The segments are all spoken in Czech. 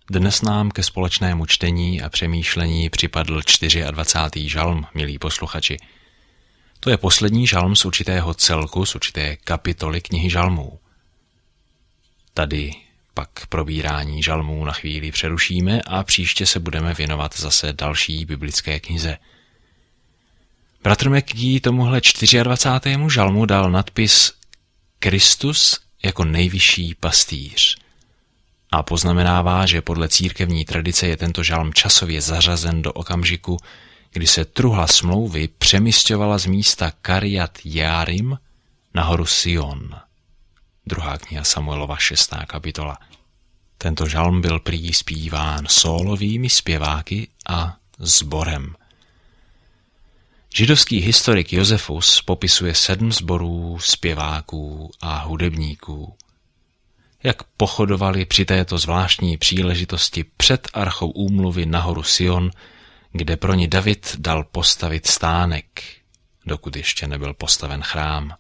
Dnes nám ke společnému čtení a přemýšlení připadl 24. žalm, milí posluchači. To je poslední žalm z určitého celku, z určité kapitoly knihy žalmů. Tady pak probírání žalmů na chvíli přerušíme a příště se budeme věnovat zase další biblické knize. Bratr McGee tomuhle 24. žalmu dal nadpis Kristus jako nejvyšší pastýř a poznamenává, že podle církevní tradice je tento žalm časově zařazen do okamžiku, kdy se truhla smlouvy přemisťovala z místa Karjat Jearim na horu Sion. 2. kniha Samuelova 6. kapitola. Tento žalm byl prý zpíván sólovými zpěváky a sborem. Židovský historik Josefus popisuje 7 sborů zpěváků a hudebníků. Jak pochodovali při této zvláštní příležitosti před archou úmluvy na horu Sion, kde pro ní David dal postavit stánek, dokud ještě nebyl postaven chrám.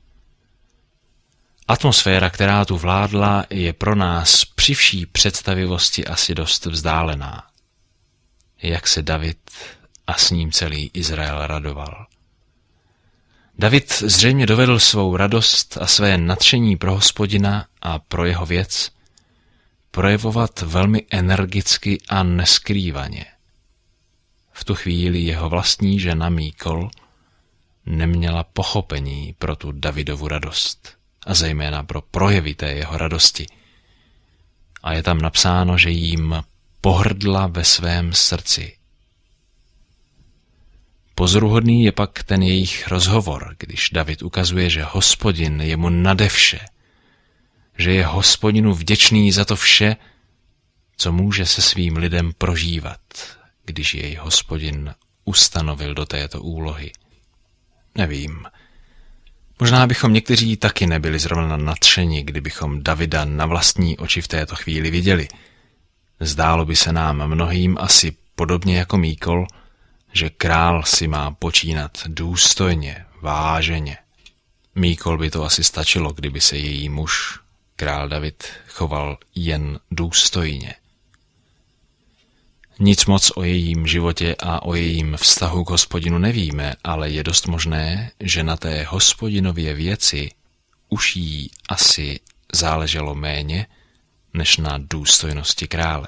Atmosféra, která tu vládla, je pro nás při vší představivosti asi dost vzdálená. Jak se David a s ním celý Izrael radoval. David zřejmě dovedl svou radost a své nadšení pro Hospodina a pro jeho věc projevovat velmi energicky a neskrývaně. V tu chvíli jeho vlastní žena Míkol neměla pochopení pro tu Davidovu radost a zejména pro projevy té jeho radosti. A je tam napsáno, že jim pohrdla ve svém srdci. Pozoruhodný je pak ten jejich rozhovor, když David ukazuje, že Hospodin je mu nade vše, že je Hospodinu vděčný za to vše, co může se svým lidem prožívat, když jej Hospodin ustanovil do této úlohy. Nevím. Možná bychom někteří taky nebyli zrovna nadšeni, kdybychom Davida na vlastní oči v této chvíli viděli. Zdálo by se nám mnohým asi podobně jako Míkol, že král si má počínat důstojně, váženě. Míkol by to asi stačilo, kdyby se její muž, král David, choval jen důstojně. Nic moc o jejím životě a o jejím vztahu k Hospodinu nevíme, ale je dost možné, že na té Hospodinově věci už jí asi záleželo méně, než na důstojnosti krále.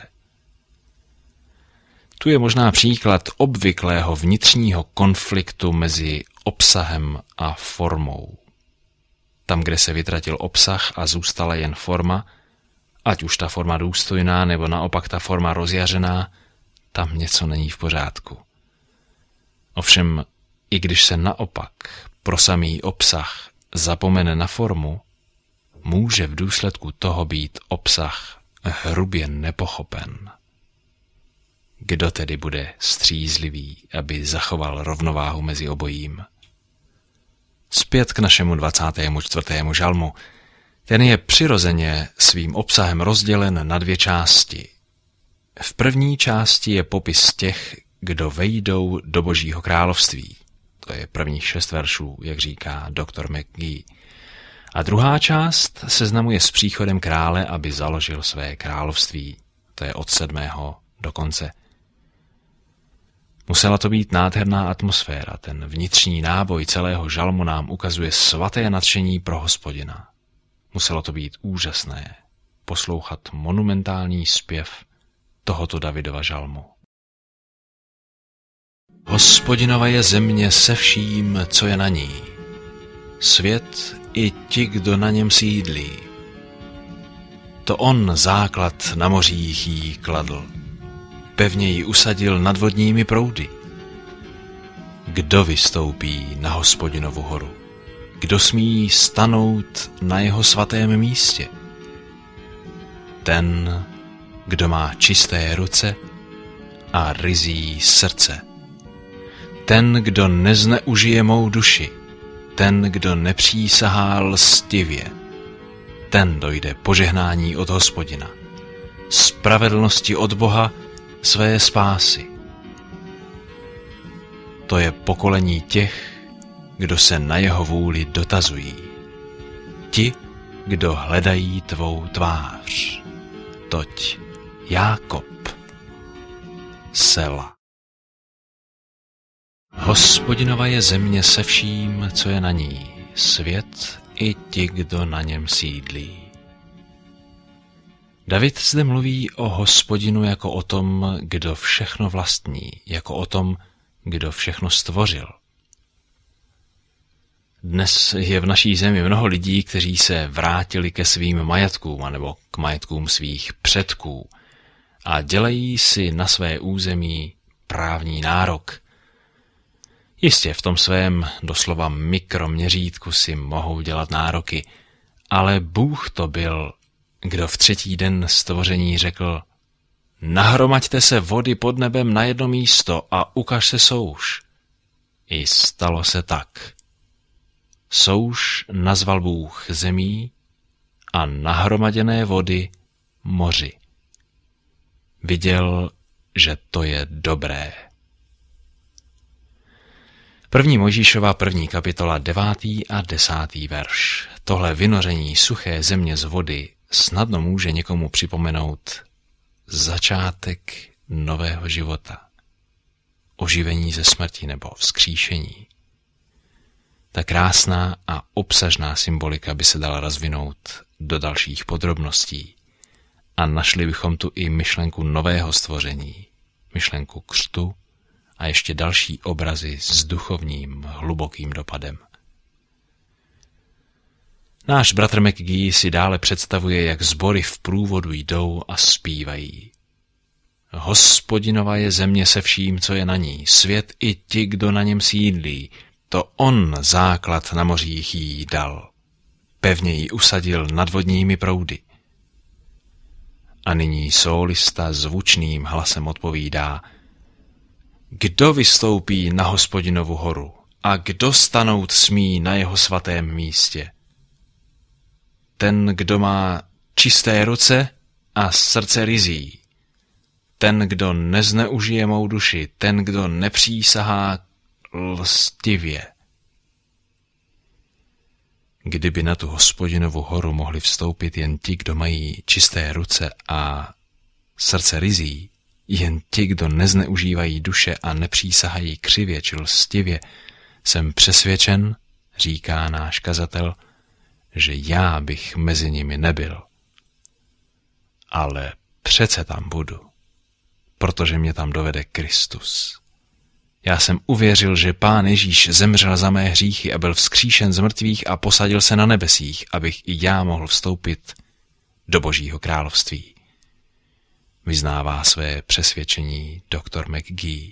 Tu je možná příklad obvyklého vnitřního konfliktu mezi obsahem a formou. Tam, kde se vytratil obsah a zůstala jen forma, ať už ta forma důstojná, nebo naopak ta forma rozjařená, tam něco není v pořádku. Ovšem, i když se naopak pro samý obsah zapomene na formu, může v důsledku toho být obsah hrubě nepochopen. Kdo tedy bude střízlivý, aby zachoval rovnováhu mezi obojím? Zpět k našemu 24. žalmu. Ten je přirozeně svým obsahem rozdělen na 2 části. V první části je popis těch, kdo vejdou do Božího království. To je prvních 6 veršů, jak říká doktor McGee. A druhá část seznamuje s příchodem krále, aby založil své království. To je od 7. do konce. Musela to být nádherná atmosféra, ten vnitřní náboj celého žalmu nám ukazuje svaté nadšení pro Hospodina. Muselo to být úžasné, poslouchat monumentální zpěv tohoto Davidova žalmu. Hospodinova je země se vším, co je na ní, svět i ti, kdo na něm sídlí. To on základ na mořích jí kladl, pevně ji usadil nad vodními proudy. Kdo vystoupí na Hospodinovu horu? Kdo smí stanout na jeho svatém místě? Ten, kdo má čisté ruce a ryzí srdce. Ten, kdo nezneužije mou duši. Ten, kdo nepřísahá lstivě. Ten dojde požehnání od Hospodina. Spravedlnosti od Boha své spásy. To je pokolení těch, kdo se na jeho vůli dotazují. Ti, kdo hledají tvou tvář. Toť Jákob. Sela. Hospodinova je země se vším, co je na ní, svět i ti, kdo na něm sídlí. David zde mluví o Hospodinu jako o tom, kdo všechno vlastní, jako o tom, kdo všechno stvořil. Dnes je v naší zemi mnoho lidí, kteří se vrátili ke svým majetkům anebo k majetkům svých předků a dělají si na své území právní nárok. Jistě v tom svém doslova mikroměřítku si mohou dělat nároky, ale Bůh to byl, kdo v 3. den stvoření řekl: nahromaďte se vody pod nebem na jedno místo a ukaž se souš. I stalo se tak. Souš nazval Bůh zemí a nahromaděné vody moři. Viděl, že to je dobré. 1. Mojžíšova 1. kapitola 9. a 10. verš. Tohle vynoření suché země z vody snadno může někomu připomenout začátek nového života, oživení ze smrti nebo vzkříšení. Ta krásná a obsažná symbolika by se dala rozvinout do dalších podrobností a našli bychom tu i myšlenku nového stvoření, myšlenku křtu a ještě další obrazy s duchovním, hlubokým dopadem. Náš bratr McGee si dále představuje, jak sbory v průvodu jdou a zpívají. Hospodinova je země se vším, co je na ní, svět i ti, kdo na něm sídlí. To on základ na mořích jí dal. Pevně ji usadil nad vodními proudy. A nyní sólista zvučným hlasem odpovídá: kdo vystoupí na Hospodinovu horu a kdo stanout smí na jeho svatém místě? Ten, kdo má čisté ruce a srdce ryzí. Ten, kdo nezneužije mou duši, ten, kdo nepřísahá lstivě. Kdyby na tu Hospodinovu horu mohli vstoupit jen ti, kdo mají čisté ruce a srdce ryzí, jen ti, kdo nezneužívají duše a nepřísahají křivě či lstivě, jsem přesvědčen, říká náš kazatel, že já bych mezi nimi nebyl. Ale přece tam budu, protože mě tam dovede Kristus. Já jsem uvěřil, že Pán Ježíš zemřel za mé hříchy a byl vzkříšen z mrtvých a posadil se na nebesích, abych i já mohl vstoupit do Božího království. Vyznává své přesvědčení doktor McGee.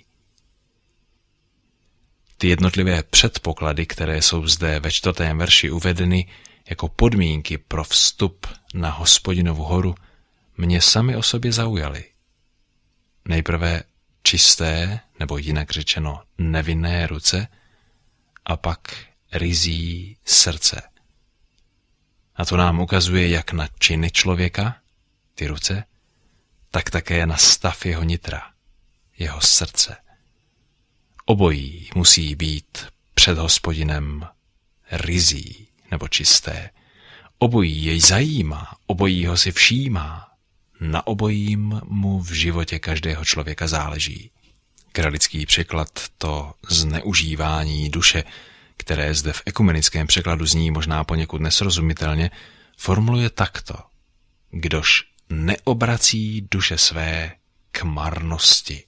Ty jednotlivé předpoklady, které jsou zde ve 4. verši uvedeny jako podmínky pro vstup na Hospodinovu horu, mě sami o sobě zaujaly. Nejprve čisté, nebo jinak řečeno nevinné ruce, a pak ryzí srdce. A to nám ukazuje jak na činy člověka, ty ruce, tak také na stav jeho nitra, jeho srdce. Obojí musí být před Hospodinem ryzí nebo čisté. Obojí jej zajímá, obojí ho si všímá. Na obojím mu v životě každého člověka záleží. Kralický překlad to zneužívání duše, které zde v ekumenickém překladu zní možná poněkud nesrozumitelně, formuluje takto: kdož neobrací duše své k marnosti.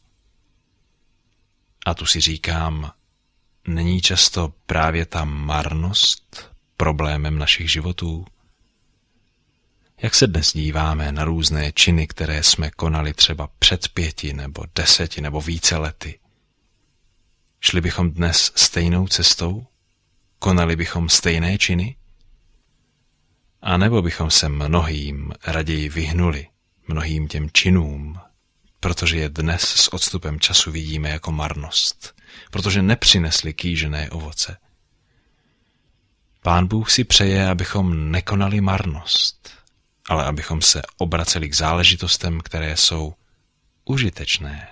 A tu si říkám, není často právě ta marnost problémem našich životů? Jak se dnes díváme na různé činy, které jsme konali třeba před 5 nebo 10 nebo více lety? Šli bychom dnes stejnou cestou? Konali bychom stejné činy? A nebo bychom se mnohým raději vyhnuli, mnohým těm činům, protože je dnes s odstupem času vidíme jako marnost, protože nepřinesli kýžené ovoce. Pán Bůh si přeje, abychom nekonali marnost, ale abychom se obraceli k záležitostem, které jsou užitečné.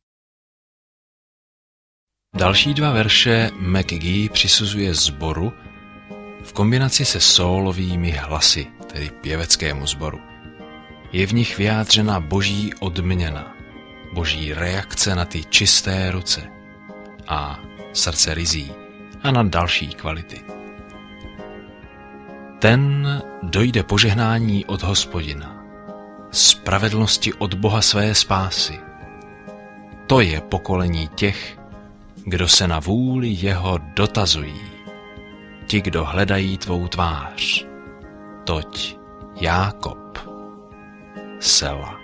Další 2 verše McGee přisuzuje sboru v kombinaci se sólovými hlasy, tedy pěveckému sboru. Je v nich vyjádřena boží odměna, boží reakce na ty čisté ruce a srdce ryzí a na další kvality. Ten dojde požehnání od Hospodina, spravedlnosti od Boha své spásy. To je pokolení těch, kdo se na vůli jeho dotazují, ti, kdo hledají tvou tvář, toť Jákob. Sela.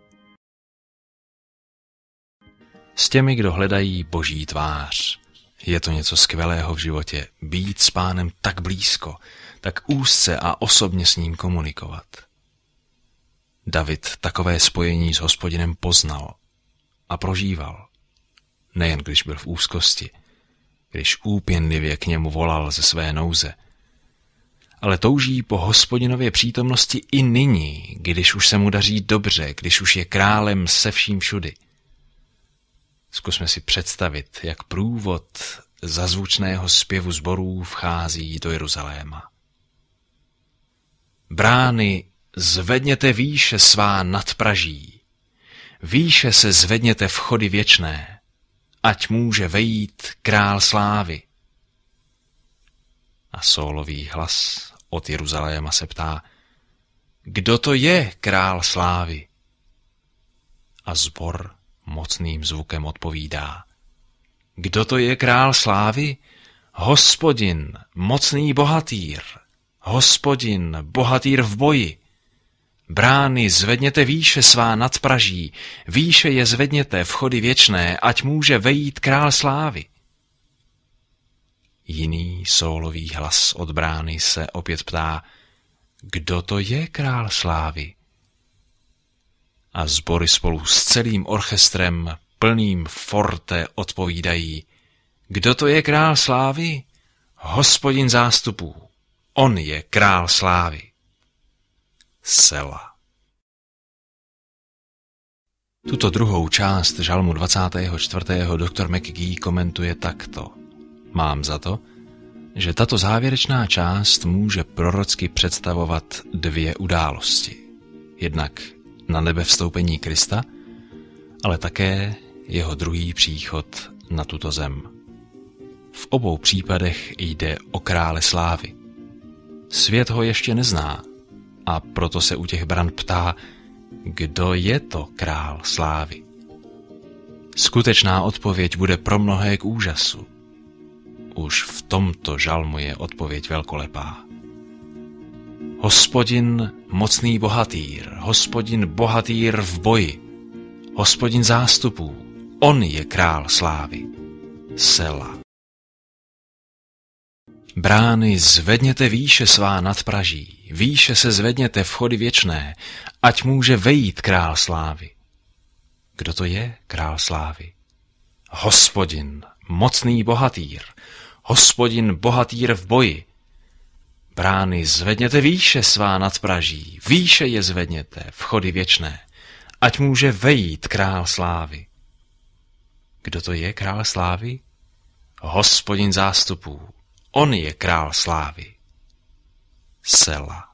S těmi, kdo hledají boží tvář, je to něco skvělého v životě, být s Pánem tak blízko, tak úzce a osobně s ním komunikovat. David takové spojení s Hospodinem poznal a prožíval, nejen když byl v úzkosti, když úpěnlivě k němu volal ze své nouze, ale touží po Hospodinově přítomnosti i nyní, když už se mu daří dobře, když už je králem se vším všudy. Zkusme si představit, jak průvod zazvučného zpěvu sborů vchází do Jeruzaléma. Brány, zvedněte výše svá nadpraží, výše se zvedněte vchody věčné, ať může vejít král slávy. A sólový hlas od Jeruzaléma se ptá, kdo to je král slávy? A sbor mocným zvukem odpovídá, kdo to je král slávy? Hospodin, mocný bohatýr, Hospodin, bohatýr v boji. Brány, zvedněte výše svá nadpraží, výše je zvedněte vchody věčné, ať může vejít král slávy. Jiný sólový hlas od brány se opět ptá, kdo to je král slávy? A sbory spolu s celým orchestrem plným forte odpovídají, kdo to je král slávy? Hospodin zástupů, on je král slávy. Sela. Tuto druhou část žalmu 24. doktor McGee komentuje takto. Mám za to, že tato závěrečná část může prorocky představovat dvě události. Jednak na nebe vstoupení Krista, ale také jeho druhý příchod na tuto zem. V obou případech jde o krále slávy. Svět ho ještě nezná a proto se u těch bran ptá, kdo je to král slávy. Skutečná odpověď bude pro mnohé k úžasu. Už v tomto žalmu je odpověď velkolepá. Hospodin mocný bohatýr, Hospodin bohatýr v boji, Hospodin zástupů, on je král slávy. Sela. Brány, zvedněte výše svá nadpraží, výše se zvedněte vchody věčné, ať může vejít král slávy. Kdo to je král slávy? Hospodin, mocný bohatýr, Hospodin bohatýr v boji. Brány, zvedněte výše svá nadpraží, výše je zvedněte vchody věčné, ať může vejít král slávy. Kdo to je král slávy? Hospodin zástupů, on je král slávy. Sela.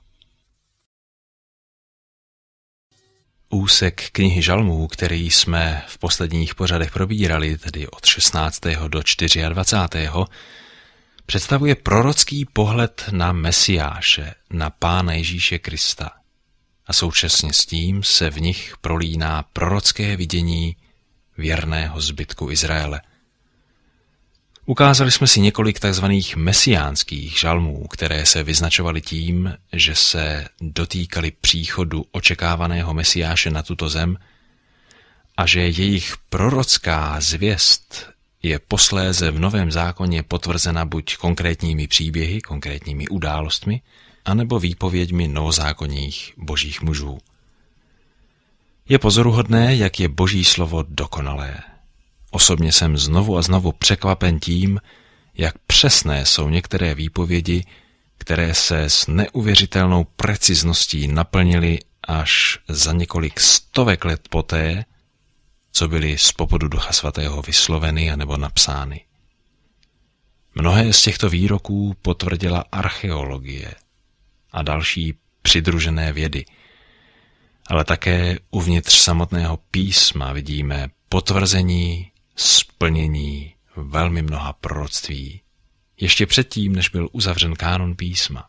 Úsek knihy žalmů, který jsme v posledních pořadech probírali, tedy od 16. do 24., představuje prorocký pohled na Mesiáše, na Pána Ježíše Krista. A současně s tím se v nich prolíná prorocké vidění věrného zbytku Izraele. Ukázali jsme si několik tzv. Mesiánských žalmů, které se vyznačovaly tím, že se dotýkali příchodu očekávaného Mesiáše na tuto zem a že jejich prorocká zvěst je posléze v Novém zákoně potvrzena buď konkrétními příběhy, konkrétními událostmi, anebo výpověďmi novozákonních božích mužů. Je pozoruhodné, jak je boží slovo dokonalé. Osobně jsem znovu a znovu překvapen tím, jak přesné jsou některé výpovědi, které se s neuvěřitelnou precizností naplnily až za několik stovek let poté, co byly z popudu Ducha Svatého vysloveny anebo napsány. Mnohé z těchto výroků potvrdila archeologie a další přidružené vědy, ale také uvnitř samotného písma vidíme potvrzení, splnění velmi mnoha proroctví, ještě předtím, než byl uzavřen kánon písma.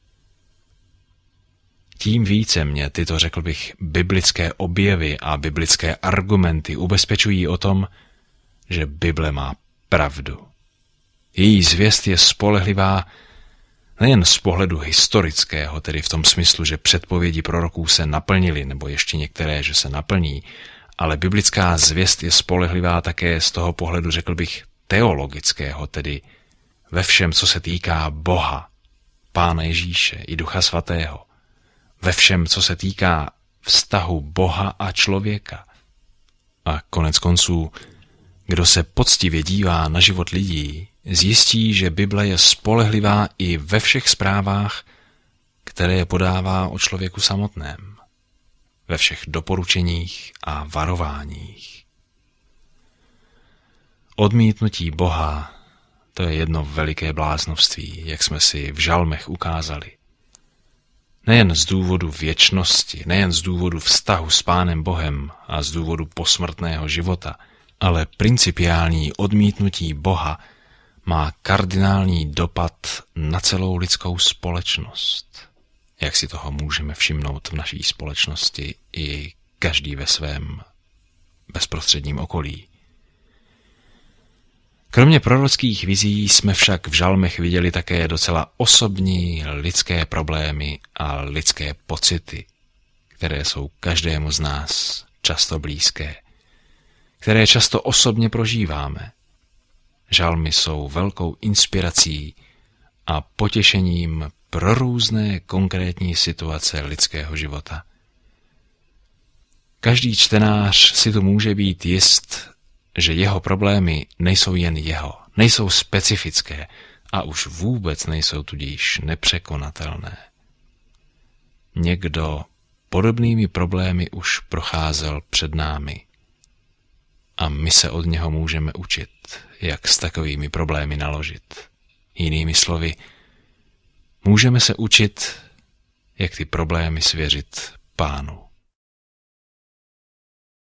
Tím více mě tyto, řekl bych, biblické objevy a biblické argumenty ubezpečují o tom, že Bible má pravdu. Její zvěst je spolehlivá nejen z pohledu historického, tedy v tom smyslu, že předpovědi proroků se naplnily, nebo ještě některé, že se naplní, ale biblická zvěst je spolehlivá také z toho pohledu, řekl bych, teologického, tedy ve všem, co se týká Boha, Pána Ježíše i Ducha Svatého, ve všem, co se týká vztahu Boha a člověka. A konec konců, kdo se poctivě dívá na život lidí, zjistí, že Bible je spolehlivá i ve všech zprávách, které podává o člověku samotném, ve všech doporučeních a varováních. Odmítnutí Boha, to je jedno veliké bláznovství, jak jsme si v žalmech ukázali. Nejen z důvodu věčnosti, nejen z důvodu vztahu s Pánem Bohem a z důvodu posmrtného života, ale principiální odmítnutí Boha má kardinální dopad na celou lidskou společnost. Jak si toho můžeme všimnout v naší společnosti i každý ve svém bezprostředním okolí. Kromě prorockých vizí jsme však v žalmech viděli také docela osobní lidské problémy a lidské pocity, které jsou každému z nás často blízké, které často osobně prožíváme. Žalmy jsou velkou inspirací a potěšením pro různé konkrétní situace lidského života. Každý čtenář si tu může být jist, že jeho problémy nejsou jen jeho, nejsou specifické a už vůbec nejsou tudíž nepřekonatelné. Někdo podobnými problémy už procházel před námi a my se od něho můžeme učit, jak s takovými problémy naložit. Jinými slovy, můžeme se učit, jak ty problémy svěřit Pánu.